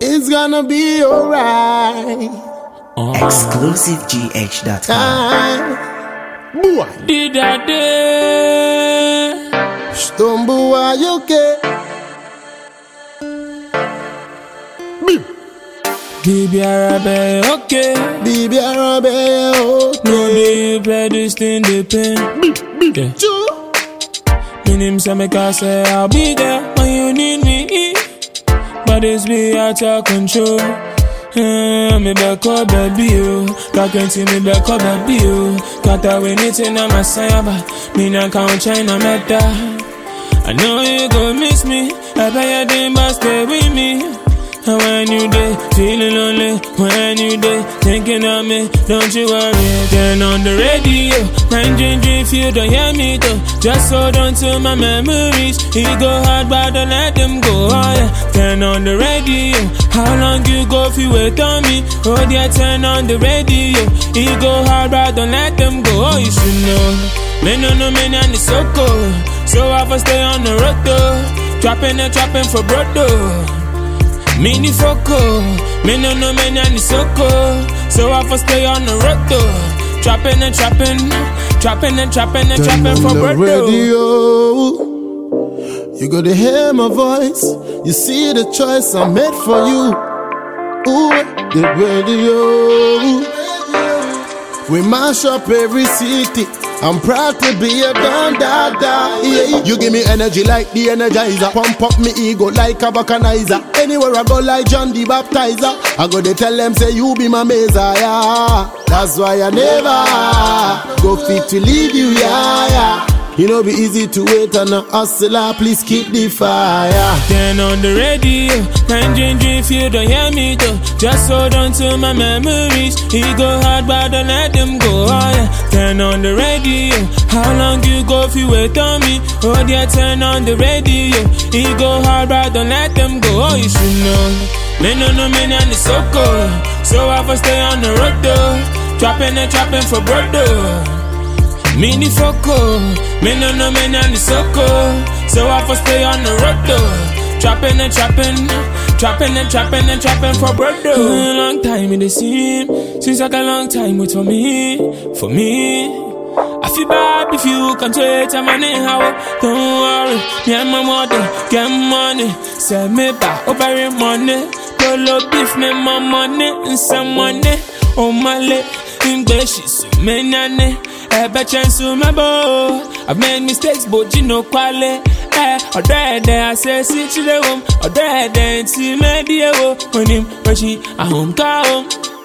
It's gonna be alright. ExclusiveGH.com. Boy, Did I day? Stumble, are you okay? Bim. Baby Arabe, okay. Baby Arabe, okay. No, they play this thing, they pain. Yeah. Choo. My name say make I say I'll be there when you need me. But it's be out of control. Me back up, baby, you. Can't see me back up, baby, you. Can't win it in my cyber. Me not count China meta. I know you gon' miss me. I bet you didn't but stay with me. And when you day, feeling lonely. When you day, thinking of me, don't you worry. Turn on the radio, 933 if you don't hear me though. Just hold on to my memories. He go hard, but don't let them go. Oh yeah, turn on the radio. How long you go if you wait on me? Oh yeah, turn on the radio. He go hard, but don't let them go. Oh, you should know. Me no, me and it's so cold. So I first stay on the road though. Trapping for broad though. Mini foco, me no, me and it's so cold. So I first stay on the road though. Trapping for broad though. You gotta hear my voice. You see the choice I made for you. Ooh, the radio. We mash up every city. I'm proud to be a Don Dada. Yeah. You give me energy like the Energizer. Pump up me ego like a vulcanizer. Anywhere I go like John the Baptizer. I go to tell them say you be my Messiah. That's why I never go fit to leave you, yeah. You know be easy to wait on a hustler, please keep the fire. Turn on the radio, 933 if you don't hear me though. Just hold on to my memories. He go hard but don't let them go. Oh yeah, turn on the radio. How long you go if you wait on me? Oh yeah, turn on the radio. He go hard but don't let them go. Oh, you should know. Me no, me and it's so cold. So I first stay on the road though. Trapping for broad though. Mini foco, me no, me and it's so cold. So I first stay on the road though. Trapping for broad though. Long time in the scene, since like a long time with for me. I feel bad if you can't wait a money how. Don't worry, me and my mother get money. Send me back over money. Polo beef me my money and some money. Oh my leg, English is me nane. Ever chance to my bow. I've made mistakes, but you know quality. Or there, I say, sit to the room. Or there, see me, dear. When him, but she, I home, come.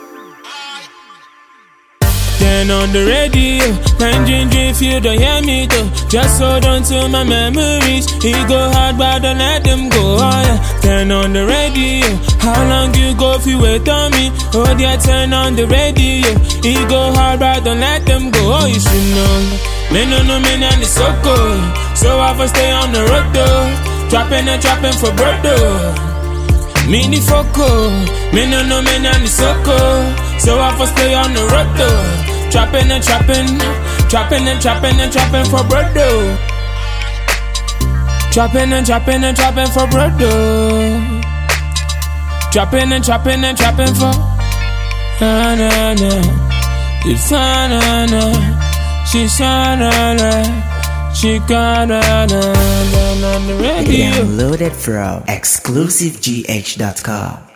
Turn on the radio, 933 if you don't hear me though. Just hold on to my memories. He go hard but don't let them go. Oh yeah, turn on the radio. How long you go if you wait on me? Oh yeah, turn on the radio. He go hard but don't let them go. Oh, you should know. Me no, me and it's so cold. So I first stay on the road though. Trapping for broad though. Mini foco, me no, me and it's so cold. So I first stay on the road though. Trapping for broad though. Trapping for broad though. Trapping for na. It's na. She's na. She got on the radio. Downloaded from ExclusiveGH.com.